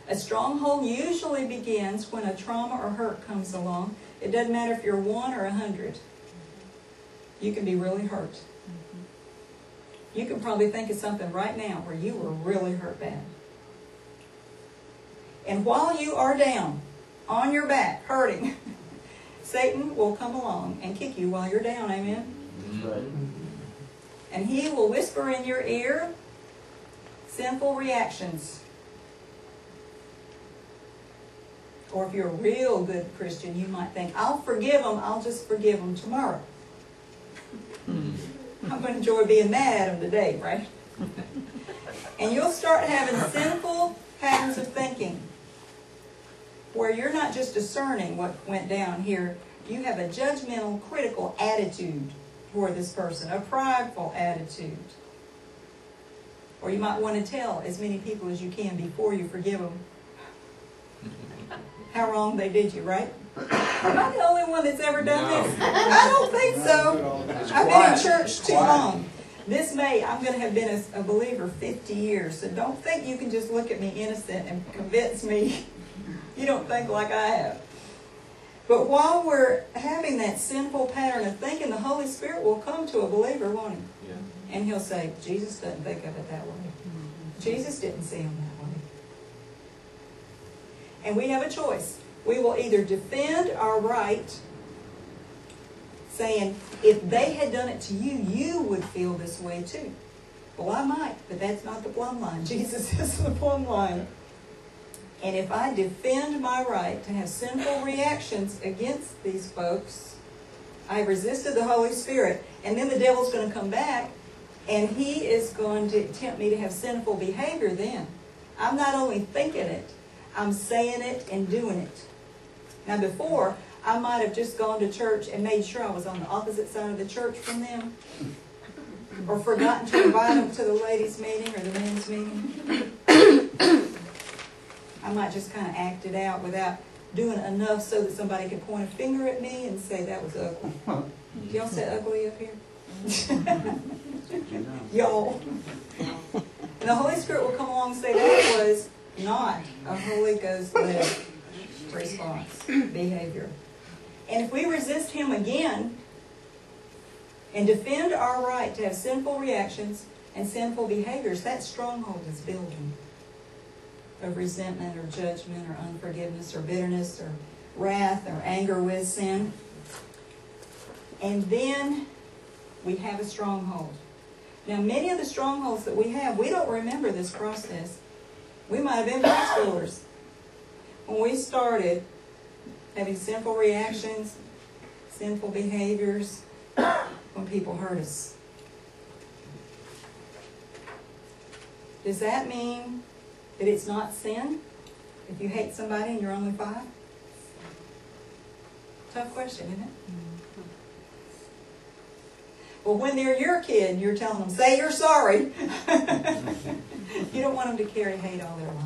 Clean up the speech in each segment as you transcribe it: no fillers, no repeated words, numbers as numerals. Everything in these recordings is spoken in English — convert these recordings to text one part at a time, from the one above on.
A stronghold usually begins when a trauma or hurt comes along. It doesn't matter if you're 1 or 100. You can be really hurt. You can probably think of something right now where you were really hurt bad. And while you are down, on your back, hurting, Satan will come along and kick you while you're down, amen? That's right. And he will whisper in your ear sinful reactions. Or if you're a real good Christian, you might think, I'll forgive them, I'll just forgive them tomorrow. I'm going to enjoy being mad at them today, right? And you'll start having sinful patterns of thinking where you're not just discerning what went down here. You have a judgmental, critical attitude toward this person, a prideful attitude. Or you might want to tell as many people as you can before you forgive them how wrong they did you, right? Am I the only one that's ever done this? I don't think so. I've been in church too long. This May, I'm going to have been a believer 50 years. So don't think you can just look at me innocent and convince me you don't think like I have. But while we're having that sinful pattern of thinking, the Holy Spirit will come to a believer, won't he? Yeah. And he'll say, Jesus doesn't think of it that way. Jesus didn't see him that way. And we have a choice. We will either defend our right, saying, if they had done it to you, you would feel this way too. Well, I might, but that's not the plumb line. Jesus is the plumb line. And if I defend my right to have sinful reactions against these folks, I resisted the Holy Spirit. And then the devil's going to come back, and he is going to tempt me to have sinful behavior then. I'm not only thinking it, I'm saying it and doing it. Now before, I might have just gone to church and made sure I was on the opposite side of the church from them. Or forgotten to invite them to the ladies' meeting or the men's meeting. I might just kind of act it out without doing enough so that somebody could point a finger at me and say that was ugly. Do y'all say ugly up here? Y'all. And the Holy Spirit will come along and say that was not a Holy Ghost-led response, behavior. And if we resist him again and defend our right to have sinful reactions and sinful behaviors, that stronghold is building of resentment or judgment or unforgiveness or bitterness or wrath or anger with sin. And then we have a stronghold. Now, many of the strongholds that we have, we don't remember this process. We might have been high schoolers when we started having sinful reactions, sinful behaviors, when people hurt us. Does that mean that it's not sin if you hate somebody and you're only 5? Tough question, isn't it? Well, when they're your kid and you're telling them, say you're sorry. You don't want them to carry hate all their life.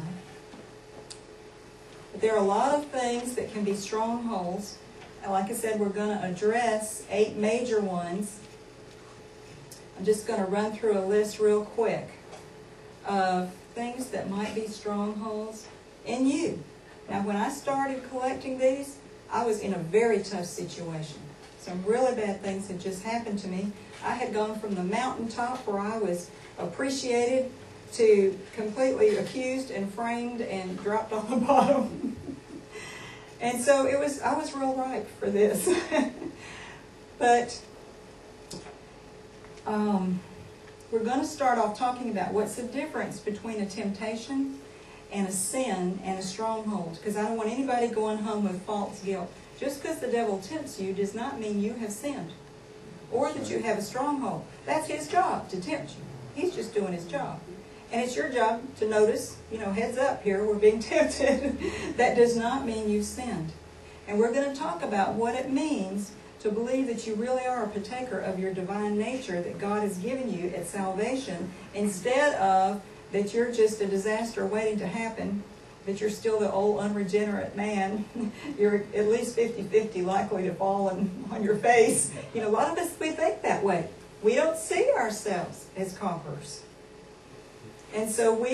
But there are a lot of things that can be strongholds. And like I said, we're going to address 8 major ones. I'm just going to run through a list real quick of things that might be strongholds in you. Now, when I started collecting these, I was in a very tough situation. Some really bad things had just happened to me. I had gone from the mountaintop where I was appreciated to completely accused and framed and dropped on the bottom. And so I was real ripe for this. But we're going to start off talking about what's the difference between a temptation and a sin and a stronghold. Because I don't want anybody going home with false guilt. Just because the devil tempts you does not mean you have sinned or that you have a stronghold. That's his job, to tempt you. He's just doing his job. And it's your job to notice, heads up here, we're being tempted. That does not mean you've sinned. And we're going to talk about what it means to believe that you really are a partaker of your divine nature that God has given you at salvation, instead of that you're just a disaster waiting to happen, that you're still the old unregenerate man. You're at least 50-50 likely to fall on your face. A lot of us, we think that way. We don't see ourselves as conquerors. And so we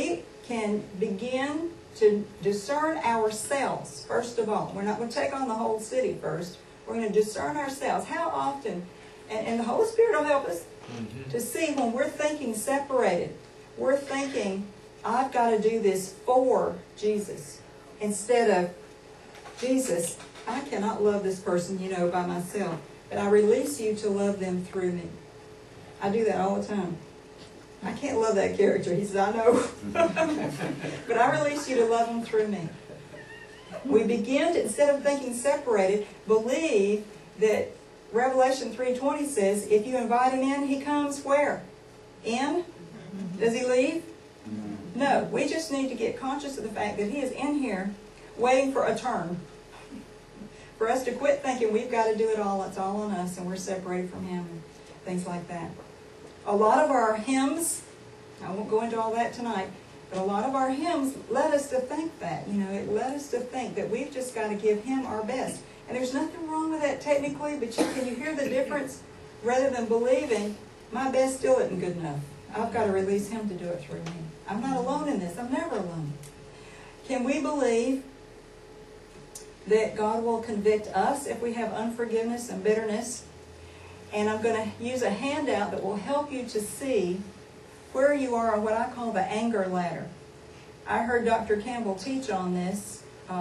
can begin to discern ourselves, first of all. We're not going to take on the whole city first. We're going to discern ourselves. How often, and the Holy Spirit will help us to see when we're thinking separated. We're thinking, I've got to do this for Jesus. Instead of, Jesus, I cannot love this person, by myself. But I release you to love them through me. I do that all the time. I can't love that character. He says, I know. But I release you to love them through me. We begin to, instead of thinking separated, believe that Revelation 3:20 says, if you invite him in, he comes where? In? Does he leave? No. We just need to get conscious of the fact that he is in here waiting for a turn. For us to quit thinking we've got to do it all, it's all on us, and we're separated from him, and things like that. A lot of our hymns, I won't go into all that tonight, but a lot of our hymns led us to think that. It led us to think that we've just got to give him our best. And there's nothing wrong with that technically, but can you hear the difference? Rather than believing, my best still isn't good enough. I've got to release him to do it through me. I'm not alone in this. I'm never alone. Can we believe that God will convict us if we have unforgiveness and bitterness? And I'm going to use a handout that will help you to see where you are on what I call the anger ladder. I heard Dr. Campbell teach on this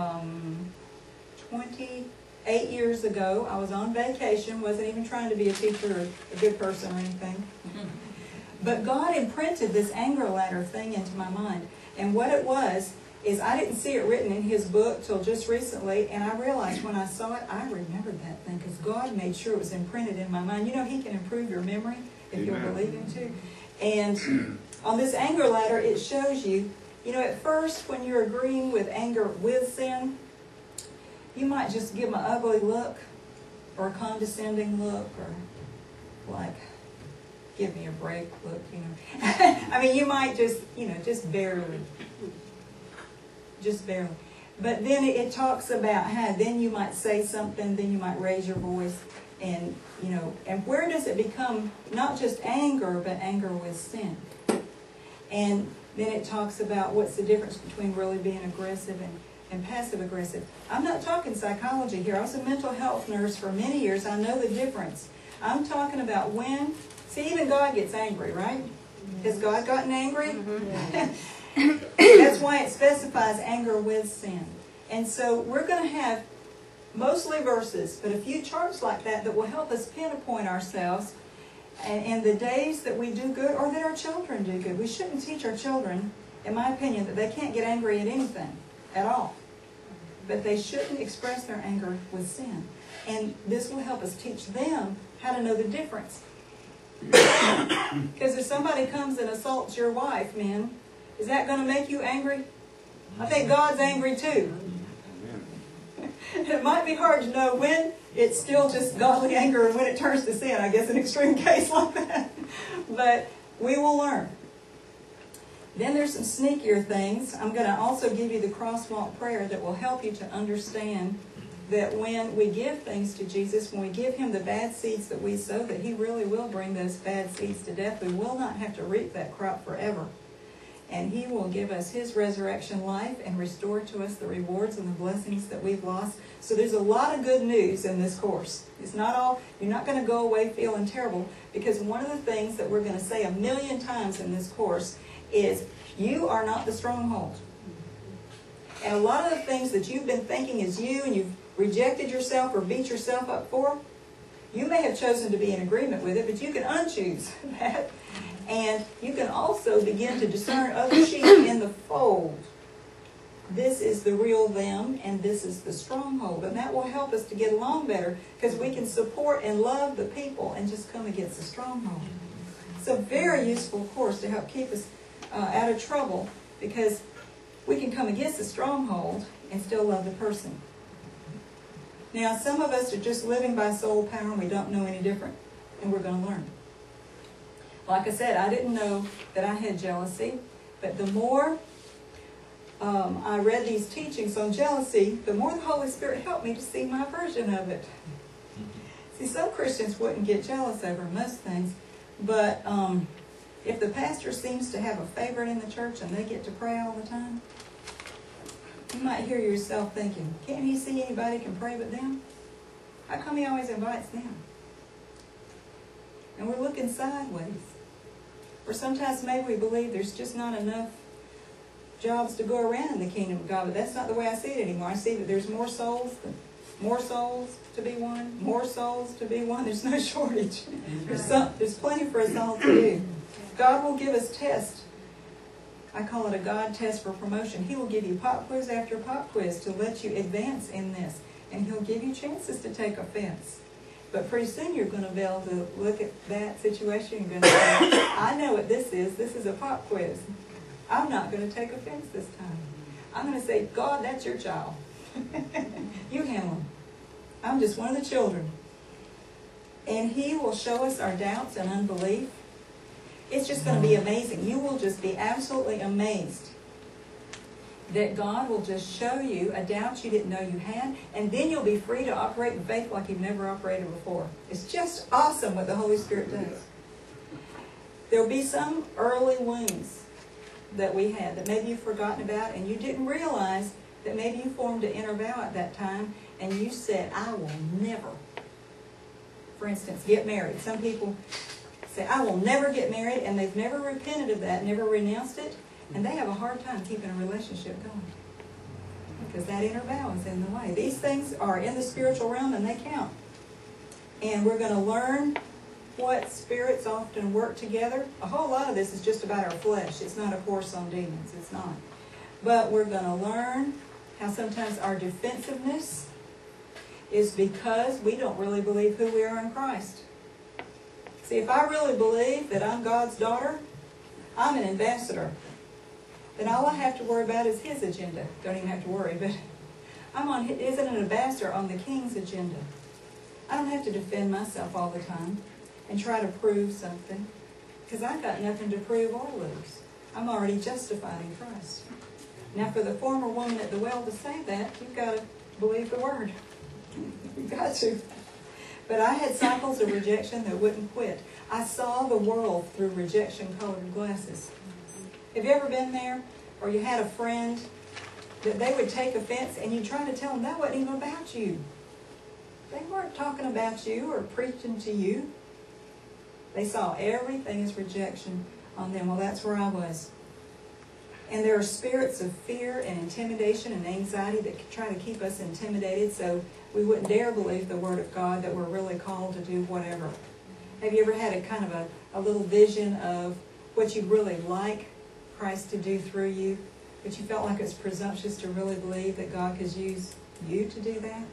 28 years ago. I was on vacation, wasn't even trying to be a teacher or a good person or anything. But God imprinted this anger ladder thing into my mind. And what it was is I didn't see it written in his book till just recently, and I realized when I saw it, I remembered that thing because God made sure it was imprinted in my mind. He can improve your memory if you'll believe him to. And on this anger ladder, it shows you, at first when you're agreeing with anger with sin, you might just give them an ugly look or a condescending look or like, give me a break look, I mean, you might just, just barely. Just barely. But then it talks about how then you might say something, then you might raise your voice, and and where does it become not just anger, but anger with sin? And then it talks about what's the difference between really being aggressive and passive aggressive. I'm not talking psychology here. I was a mental health nurse for many years. I know the difference. I'm talking about when, see, even God gets angry, right? Has God gotten angry? That's why it specifies anger with sin. And so we're going to have mostly verses, but a few charts like that will help us pinpoint ourselves and the days that we do good or that our children do good. We shouldn't teach our children, in my opinion, that they can't get angry at anything at all. But they shouldn't express their anger with sin. And this will help us teach them how to know the difference. Because if somebody comes and assaults your wife, men, is that going to make you angry? I think God's angry too. It might be hard to know when it's still just godly anger and when it turns to sin. I guess an extreme case like that. But we will learn. Then there's some sneakier things. I'm going to also give you the crosswalk prayer that will help you to understand that when we give things to Jesus, when we give him the bad seeds that we sow, that he really will bring those bad seeds to death. We will not have to reap that crop forever. And he will give us his resurrection life and restore to us the rewards and the blessings that we've lost. So there's a lot of good news in this course. It's not all, you're not going to go away feeling terrible, because one of the things that we're going to say 1,000,000 times in this course is, you are not the stronghold. And a lot of the things that you've been thinking is you and you've rejected yourself or beat yourself up for, you may have chosen to be in agreement with it, but you can unchoose that. And you can also begin to discern other sheep in the fold. This is the real them, and this is the stronghold. And that will help us to get along better, because we can support and love the people and just come against the stronghold. It's a very useful course to help keep us out of trouble, because we can come against the stronghold and still love the person. Now, some of us are just living by soul power and we don't know any different, and we're going to learn. Like I said, I didn't know that I had jealousy, but the more I read these teachings on jealousy, the more the Holy Spirit helped me to see my version of it. See, some Christians wouldn't get jealous over most things, but If the pastor seems to have a favorite in the church and they get to pray all the time, you might hear yourself thinking, can't he see anybody can pray but them? How come he always invites them? And we're looking sideways. Or sometimes maybe we believe there's just not enough jobs to go around in the kingdom of God, but that's not the way I see it anymore. I see that there's more souls to be won, more souls to be won. There's no shortage. There's plenty for us all to do. God will give us tests. I call it a God test for promotion. He will give you pop quiz after pop quiz to let you advance in this. And He'll give you chances to take offense. But pretty soon you're going to be able to look at that situation and going to say, I know what this is. This is a pop quiz. I'm not going to take offense this time. I'm going to say, God, that's your child. You handle him. I'm just one of the children. And He will show us our doubts and unbelief. It's just going to be amazing. You will just be absolutely amazed that God will just show you a doubt you didn't know you had, and then you'll be free to operate in faith like you've never operated before. It's just awesome what the Holy Spirit does. There'll be some early wounds that we had that maybe you've forgotten about, and you didn't realize that maybe you formed an inner vow at that time, and you said, I will never, for instance, get married. Some people say, I will never get married, and they've never repented of that, never renounced it, and they have a hard time keeping a relationship going because that inner vow is in the way. These things are in the spiritual realm, and they count. And we're going to learn what spirits often work together. A whole lot of this is just about our flesh. It's not a course on demons. It's not. But we're going to learn how sometimes our defensiveness is because we don't really believe who we are in Christ. See, if I really believe that I'm God's daughter, I'm an ambassador, then all I have to worry about is His agenda. Don't even have to worry, but isn't an ambassador on the King's agenda. I don't have to defend myself all the time and try to prove something, because I've got nothing to prove or lose. I'm already justified in Christ. Now, for the former woman at the well to say that, you've got to believe the Word. You've got to. But I had cycles of rejection that wouldn't quit. I saw the world through rejection-colored glasses. Have you ever been there, or you had a friend that they would take offense, and you try to tell them that wasn't even about you? They weren't talking about you or preaching to you. They saw everything as rejection on them. Well, that's where I was. And there are spirits of fear and intimidation and anxiety that try to keep us intimidated so we wouldn't dare believe the Word of God that we're really called to do whatever. Have you ever had a kind of a little vision of what you'd really like Christ to do through you, but you felt like it was presumptuous to really believe that God could use you to do that?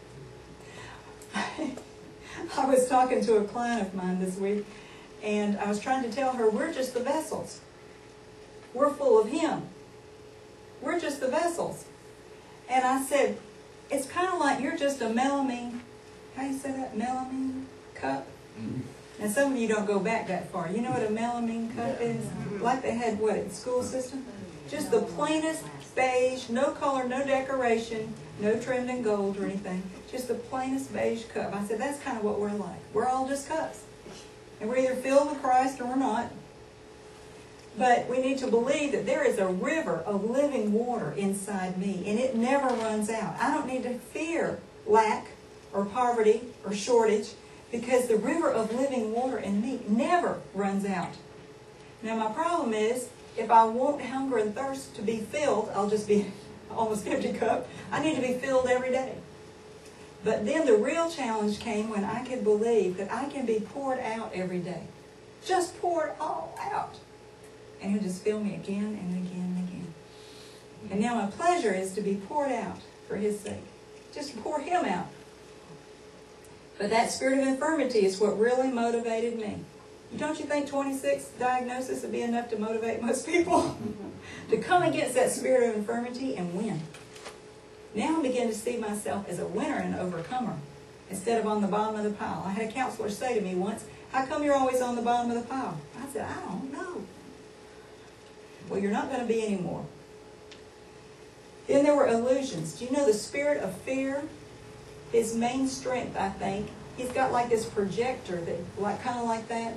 I was talking to a client of mine this week, and I was trying to tell her, we're just the vessels. We're full of Him. We're just the vessels. And I said, it's kind of like you're just a melamine, how do you say that, melamine cup? Mm-hmm. Now, some of you don't go back that far. You know what a melamine cup is? Like they had, what, in the school system? Just the plainest beige, no color, no decoration, no trimmed in gold or anything. Just the plainest beige cup. I said, that's kind of what we're like. We're all just cups. And we're either filled with Christ or we're not. But we need to believe that there is a river of living water inside me, and it never runs out. I don't need to fear lack or poverty or shortage, because the river of living water in me never runs out. Now, my problem is, if I want hunger and thirst to be filled, I'll just be almost empty cup. I need to be filled every day. But then the real challenge came when I could believe that I can be poured out every day. Just pour it all out. And He'll just fill me again and again and again. And now my pleasure is to be poured out for His sake. Just pour Him out. But that spirit of infirmity is what really motivated me. Don't you think 26 diagnosis would be enough to motivate most people? To come against that spirit of infirmity and win. Now I begin to see myself as a winner and an overcomer instead of on the bottom of the pile. I had a counselor say to me once, how come you're always on the bottom of the pile? I said, I don't know. Well, you're not going to be anymore. Then there were illusions. Do you know the spirit of fear? His main strength, I think, he's got like this projector that, kind of like that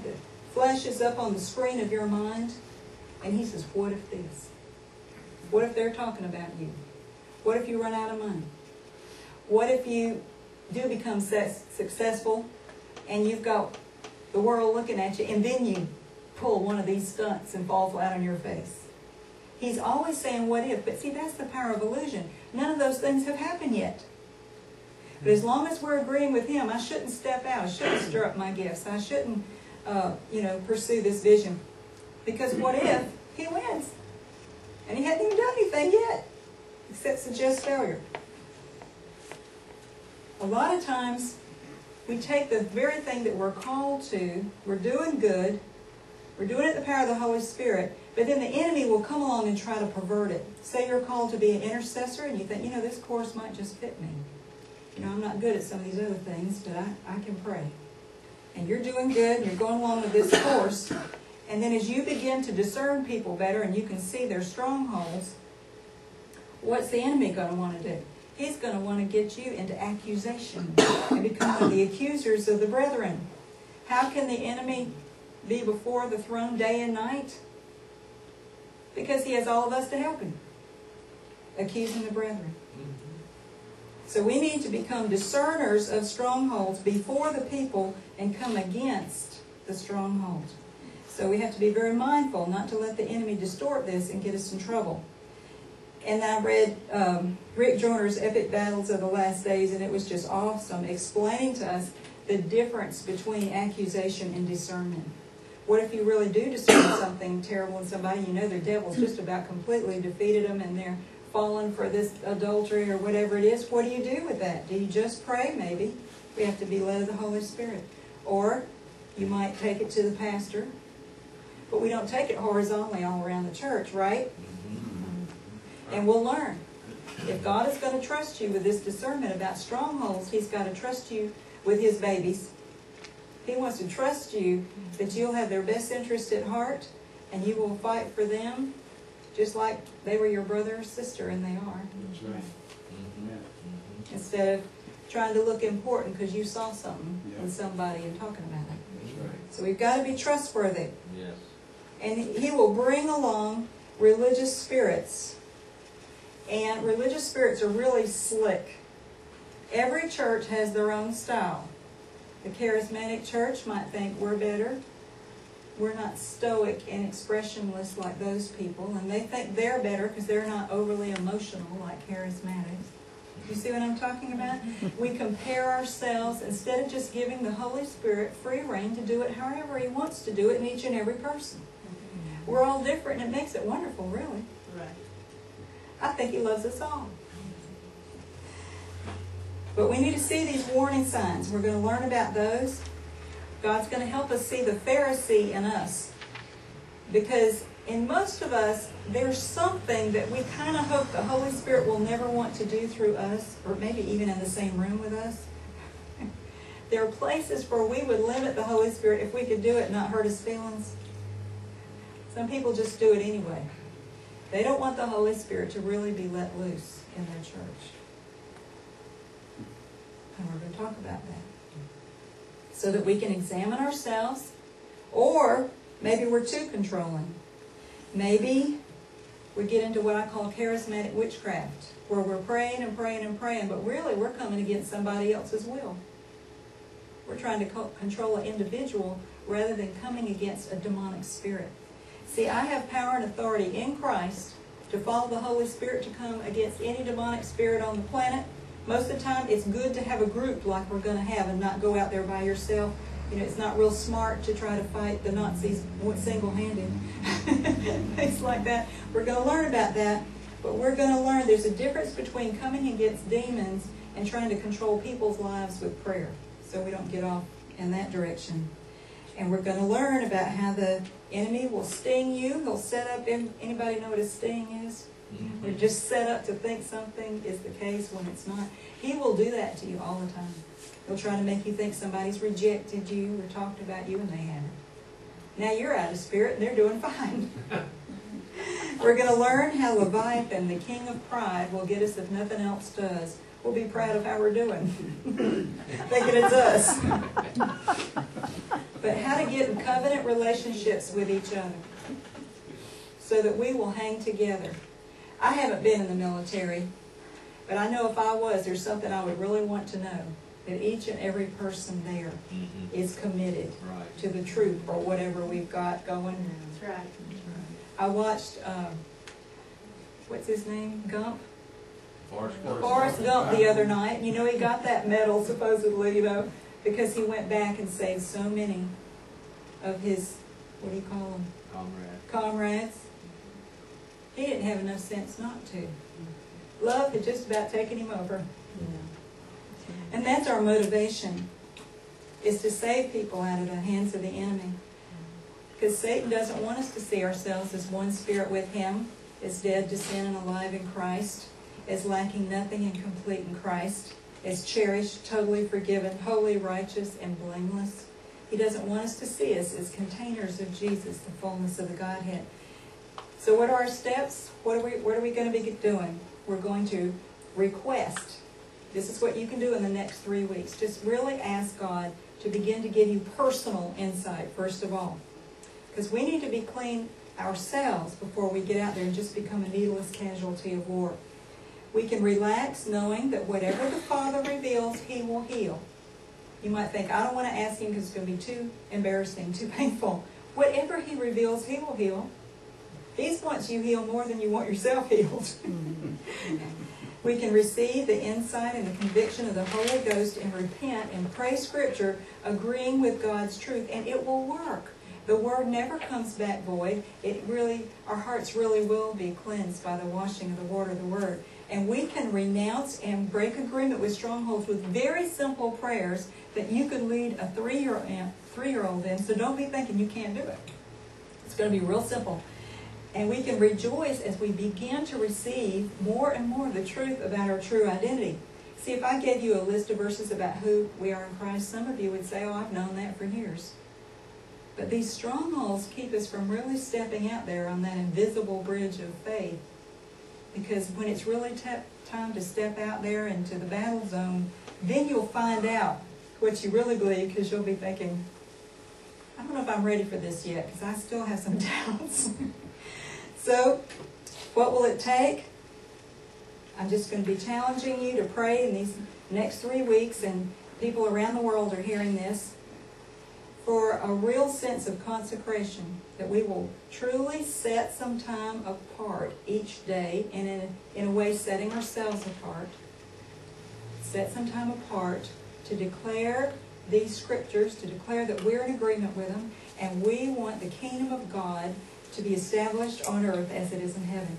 flashes up on the screen of your mind, and he says, what if this? What if they're talking about you? What if you run out of money? What if you do become successful and you've got the world looking at you, and then you pull one of these stunts and fall flat on your face? He's always saying what if, but see, that's the power of illusion. None of those things have happened yet. But as long as we're agreeing with him, I shouldn't step out. I shouldn't stir up my gifts. I shouldn't, pursue this vision. Because what if he wins? And he hadn't even done anything yet, except suggest failure. A lot of times, we take the very thing that we're called to, we're doing good, we're doing it in the power of the Holy Spirit, but then the enemy will come along and try to pervert it. Say you're called to be an intercessor, and you think, this course might just fit me. I'm not good at some of these other things, but I can pray. And you're doing good, and you're going along with this course, and then as you begin to discern people better and you can see their strongholds, what's the enemy going to want to do? He's going to want to get you into accusation and become one of the accusers of the brethren. How can the enemy be before the throne day and night? Because he has all of us to help him, accusing the brethren. So we need to become discerners of strongholds before the people and come against the strongholds. So we have to be very mindful not to let the enemy distort this and get us in trouble. And I read Rick Joyner's Epic Battles of the Last Days, and it was just awesome, explaining to us the difference between accusation and discernment. What if you really do discern something terrible in somebody? The devil's just about completely defeated them, and they're fallen for this adultery or whatever it is. What do you do with that? Do you just pray? Maybe. We have to be led of the Holy Spirit. Or you might take it to the pastor. But we don't take it horizontally all around the church, right? And we'll learn. If God is going to trust you with this discernment about strongholds, He's got to trust you with His babies. He wants to trust you that you'll have their best interest at heart and you will fight for them just like they were your brother or sister, and they are. That's right. Instead of trying to look important because you saw something in somebody and talking about it. That's right. So we've got to be trustworthy. Yes. And He will bring along religious spirits. And religious spirits are really slick. Every church has their own style. The charismatic church might think we're better. We're not stoic and expressionless like those people. And they think they're better because they're not overly emotional like charismatics. You see what I'm talking about? We compare ourselves instead of just giving the Holy Spirit free rein to do it however He wants to do it in each and every person. We're all different, and it makes it wonderful, really. Right. I think He loves us all. But we need to see these warning signs. We're going to learn about those. God's going to help us see the Pharisee in us. Because in most of us, there's something that we kind of hope the Holy Spirit will never want to do through us, or maybe even in the same room with us. There are places where we would limit the Holy Spirit if we could do it and not hurt His feelings. Some people just do it anyway. They don't want the Holy Spirit to really be let loose in their church. And we're going to talk about that. So that we can examine ourselves, or maybe we're too controlling. Maybe we get into what I call charismatic witchcraft, where we're praying and praying and praying, but really we're coming against somebody else's will. We're trying to control an individual rather than coming against a demonic spirit. See, I have power and authority in Christ to follow the Holy Spirit to come against any demonic spirit on the planet. Most of the time, it's good to have a group like we're going to have and not go out there by yourself. It's not real smart to try to fight the Nazis single-handed. Things like that. We're going to learn about that, but we're going to learn there's a difference between coming against demons and trying to control people's lives with prayer, so we don't get off in that direction. And we're going to learn about how the enemy will sting you. He'll set up, anybody know what a sting is? They're just set up to think something is the case when it's not. He will do that to you all the time. He'll try to make you think somebody's rejected you or talked about you, and they haven't. Now you're out of spirit and they're doing fine. We're going to learn how Leviathan, the king of pride, will get us if nothing else does. We'll be proud of how we're doing. Thinking it's us. but how to get in covenant relationships with each other so that we will hang together. I haven't been in the military, but I know if I was, there's something I would really want to know, that each and every person there is committed to the truth or whatever we've got going. That's right. I watched, what's his name, Gump? Forrest Gump the other night. You know, he got that medal supposedly, you know, because he went back and saved so many of his, what do you call them? Comrades. He didn't have enough sense not to. Love had just about taken him over. And that's our motivation, is to save people out of the hands of the enemy. Because Satan doesn't want us to see ourselves as one spirit with him, as dead to sin and alive in Christ, as lacking nothing and complete in Christ, as cherished, totally forgiven, holy, righteous, and blameless. He doesn't want us to see us as containers of Jesus, the fullness of the Godhead. So what are our steps? What are we going to be doing? We're going to request. This is what you can do in the next 3 weeks. Just really ask God to begin to give you personal insight, first of all. Because we need to be clean ourselves before we get out there and just become a needless casualty of war. We can relax knowing that whatever the Father reveals, He will heal. You might think, I don't want to ask Him because it's going to be too embarrassing, too painful. Whatever He reveals, He will heal. He wants you healed more than you want yourself healed. We can receive the insight and the conviction of the Holy Ghost and repent and pray Scripture, agreeing with God's truth, and it will work. The Word never comes back void. Our hearts really will be cleansed by the washing of the water of the Word. And we can renounce and break agreement with strongholds with very simple prayers that you could lead a three-year-old in, so don't be thinking you can't do it. It's going to be real simple. And we can rejoice as we begin to receive more and more the truth about our true identity. See, if I gave you a list of verses about who we are in Christ, some of you would say, oh, I've known that for years. But these strongholds keep us from really stepping out there on that invisible bridge of faith. Because when it's really time to step out there into the battle zone, then you'll find out what you really believe, because you'll be thinking, I don't know if I'm ready for this yet, because I still have some doubts. So, what will it take? I'm just going to be challenging you to pray in these next 3 weeks, and people around the world are hearing this, for a real sense of consecration, that we will truly set some time apart each day, and in a way setting ourselves apart, set some time apart to declare these Scriptures, to declare that we're in agreement with them, and we want the kingdom of God to be established on earth as it is in heaven.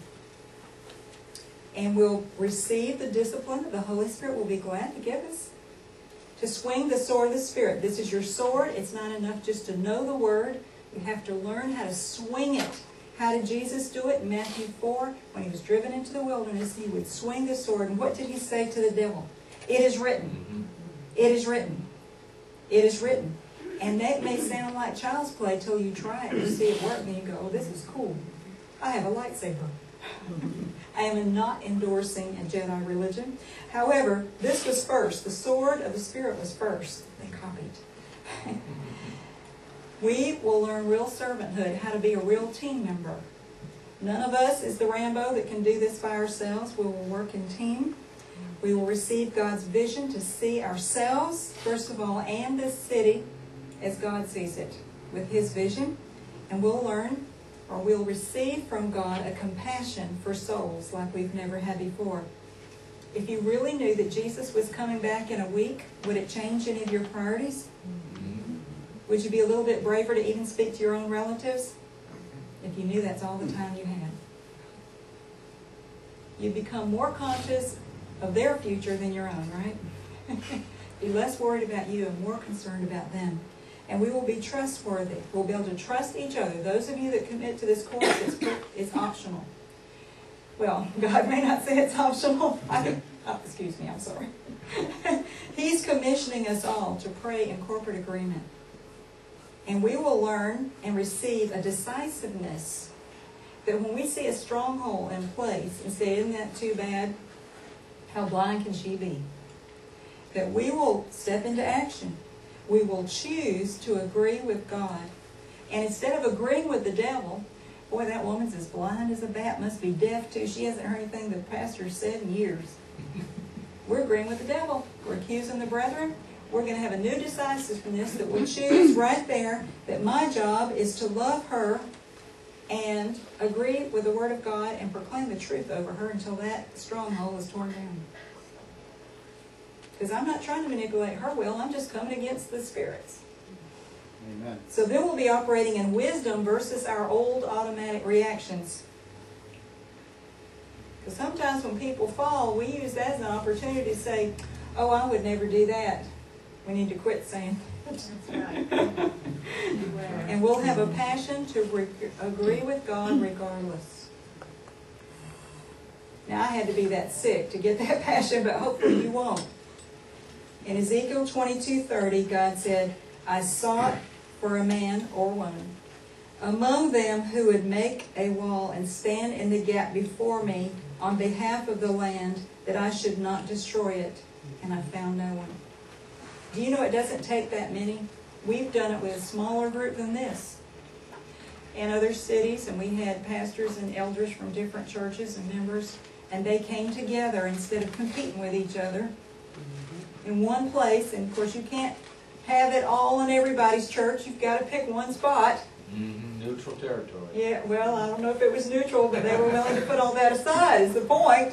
And we'll receive the discipline that the Holy Spirit will be glad to give us, to swing the sword of the Spirit. This is your sword. It's not enough just to know the Word. You have to learn how to swing it. How did Jesus do it? In Matthew 4, when He was driven into the wilderness, He would swing the sword. And what did He say to the devil? It is written. It is written. It is written. And that may sound like child's play till you try it and you see it work, and you go, oh, this is cool. I have a lightsaber. I am not endorsing a Jedi religion. However, this was first. The sword of the Spirit was first. They copied. We will learn real servanthood, how to be a real team member. None of us is the Rambo that can do this by ourselves. We will work in team. We will receive God's vision to see ourselves, first of all, and this city as God sees it, with His vision. And we'll learn, or we'll receive from God, a compassion for souls like we've never had before. If you really knew that Jesus was coming back in a week, would it change any of your priorities? Would you be a little bit braver to even speak to your own relatives? If you knew that's all the time you had. You'd become more conscious of their future than your own, right? Be less worried about you and more concerned about them. And we will be trustworthy. We'll be able to trust each other. Those of you that commit to this course, it's optional. Well, God may not say it's optional. Excuse me, I'm sorry. He's commissioning us all to pray in corporate agreement. And we will learn and receive a decisiveness that when we see a stronghold in place and say, isn't that too bad? How blind can she be? That we will step into action. we will choose to agree with God. And instead of agreeing with the devil, boy, that woman's as blind as a bat, must be deaf too. She hasn't heard anything the pastor said in years. We're agreeing with the devil. We're accusing the brethren. We're going to have a new decisiveness that we choose right there that my job is to love her and agree with the Word of God and proclaim the truth over her until that stronghold is torn down. Because I'm not trying to manipulate her will. I'm just coming against the spirits. Amen. So then we'll be operating in wisdom versus our old automatic reactions. Because sometimes when people fall, we use that as an opportunity to say, oh, I would never do that. We need to quit saying that. And we'll have a passion to agree with God regardless. Now, I had to be that sick to get that passion, but hopefully you won't. In Ezekiel 22:30, God said, I sought for a man or woman among them who would make a wall and stand in the gap before me on behalf of the land, that I should not destroy it. And I found no one. Do you know it doesn't take that many? We've done it with a smaller group than this. In other cities, and we had pastors and elders from different churches and members, and they came together instead of competing with each other in one place. And of course you can't have it all in everybody's church. You've got to pick one spot. Neutral territory. Yeah, well, I don't know if it was neutral, but they were willing to put all that aside, is the point.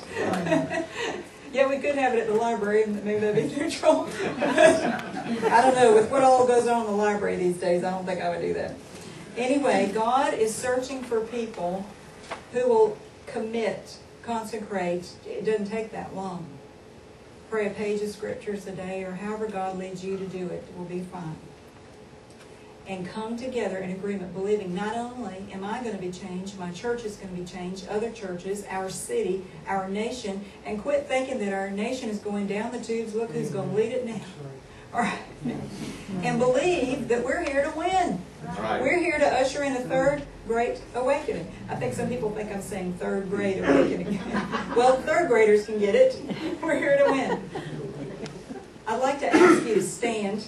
Yeah, we could have it at the library, and maybe that'd be neutral. I don't know, with what all goes on in the library these days, I don't think I would do that. Anyway, God is searching for people who will commit, consecrate. It doesn't take that long. Pray a page of scriptures a day, or however God leads you to do it, will be fine. And come together in agreement, believing not only am I going to be changed, my church is going to be changed, other churches, our city, our nation, and quit thinking that our nation is going down the tubes. Look who's going to lead it now. All right. And believe that we're here to win. Right. We're here to usher in a third great awakening. I think some people think I'm saying third grade awakening. Well, third graders can get it. We're here to win. I'd like to ask you to stand.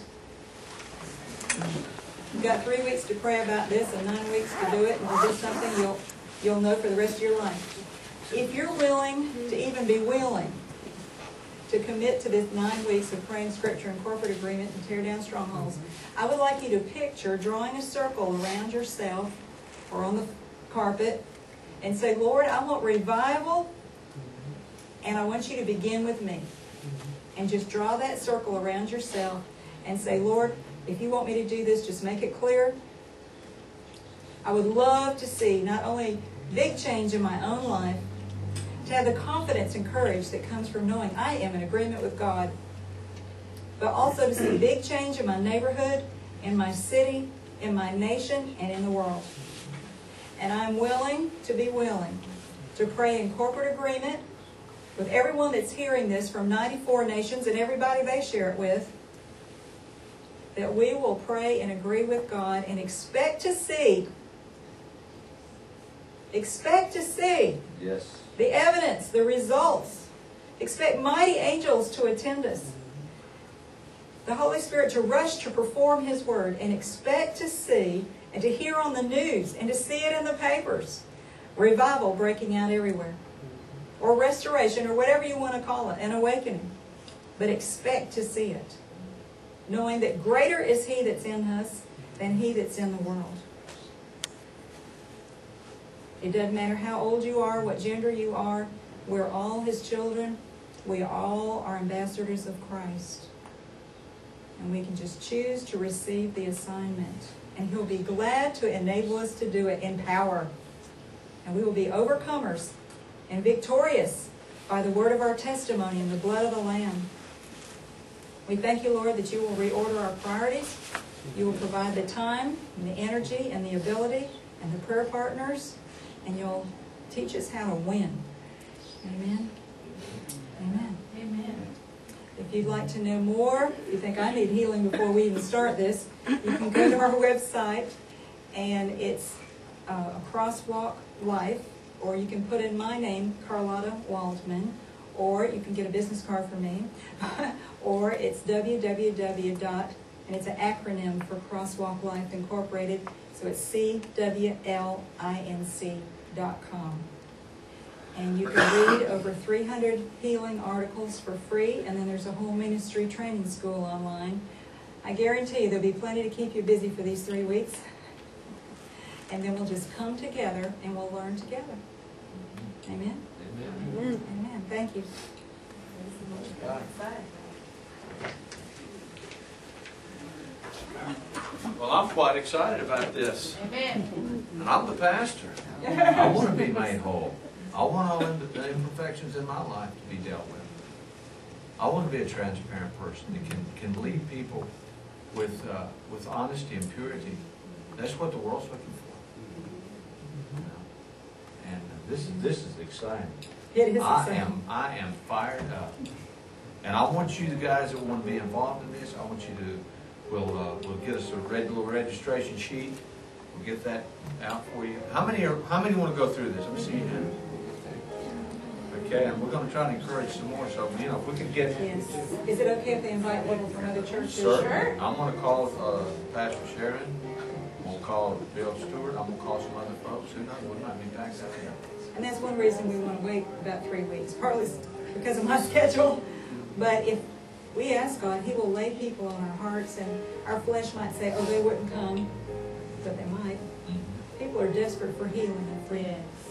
You've got 3 weeks to pray about this and 9 weeks to do it, and it'll be something you'll know for the rest of your life. If you're willing to even be willing to commit to this 9 weeks of praying scripture and corporate agreement and tear down strongholds, I would like you to picture drawing a circle around yourself or on the carpet and say, Lord, I want revival, and I want you to begin with me. And just draw that circle around yourself and say, Lord, if you want me to do this, just make it clear. I would love to see not only big change in my own life, to have the confidence and courage that comes from knowing I am in agreement with God, but also to see big change in my neighborhood, in my city, in my nation, and in the world. And I'm willing to pray in corporate agreement with everyone that's hearing this from 94 nations and everybody they share it with, that we will pray and agree with God and expect to see Yes. the evidence, the results. Expect mighty angels to attend us. The Holy Spirit to rush to perform His word, and expect to see and to hear on the news and to see it in the papers. Revival breaking out everywhere. Or restoration, or whatever you want to call it, an awakening. But expect to see it, knowing that greater is He that's in us than he that's in the world. It doesn't matter how old you are, what gender you are, we're all His children. We all are ambassadors of Christ. And we can just choose to receive the assignment. And He'll be glad to enable us to do it in power. And we will be overcomers and victorious by the word of our testimony and the blood of the Lamb. We thank You, Lord, that You will reorder our priorities. You will provide the time and the energy and the ability and the prayer partners, and You'll teach us how to win. Amen. Amen. Amen. If you'd like to know more, if you think I need healing before we even start this, you can go to our website, and it's a Crosswalk Life, or you can put in my name, Carlotta Waldman, or you can get a business card from me, or it's www.lwlife.org. and it's an acronym for Crosswalk Life Incorporated, so it's CWLINC.com. And you can read over 300 healing articles for free, and then there's a whole ministry training school online. I guarantee you there'll be plenty to keep you busy for these 3 weeks. And then we'll just come together and we'll learn together. Amen? Amen. Amen. Thank you. God. Well, I'm quite excited about this. Amen. And I'm the pastor. I want to be made whole. I want all the imperfections in my life to be dealt with. I want to be a transparent person that can lead people with honesty and purity. That's what the world's looking for. And this is exciting. It is exciting. I am fired up. And I want you, the guys that want to be involved in this, I want you to, we'll get us a little registration sheet. We'll get that out for you. How many want to go through this? Let me see your hand. Okay, and we're going to try to encourage some more. So, you know, if we can get... Yes. Is it okay if they invite people from other churches? Sure. I'm going to call Pastor Sharon. I'm going to call Bill Stewart. I'm going to call some other folks. Who knows? We might be back out here. And that's one reason we want to wait about 3 weeks, partly because of my schedule. But if we ask God, He will lay people on our hearts, and our flesh might say, oh, they wouldn't come, but they might. People are desperate for healing and freedom.